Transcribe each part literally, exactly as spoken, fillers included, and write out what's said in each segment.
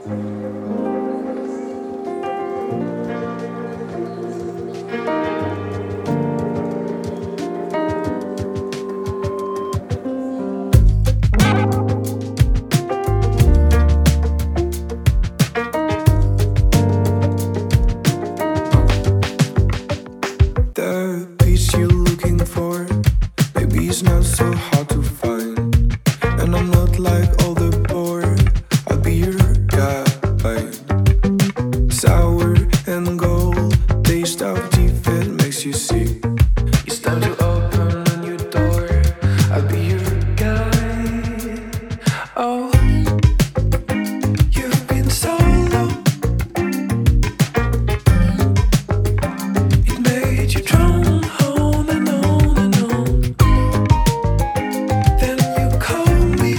The peace you're looking for, maybe it's not so hard to find. And I'm not like all the poor, I'll be your guide. Sour and gold, taste of defeat makes you sick. It's time to open a new door, I'll be your guide. Oh, you've been so low, it made you drown on and on and on. Then you called me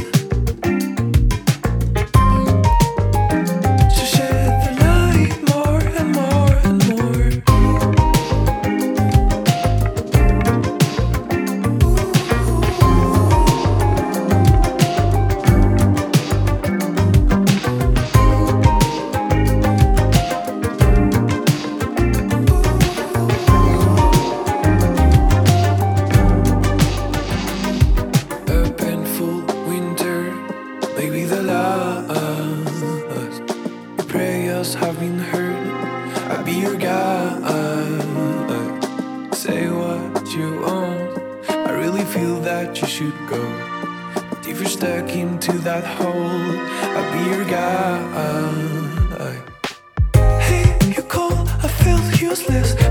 to shed the light more and more and more. A painful winter, maybe the last. Your prayers have been heard, I'll be your guide. Say what you want, I really feel that you should go. But if you're stuck into that hole, I'll be your guide. Hey, you call, I felt useless.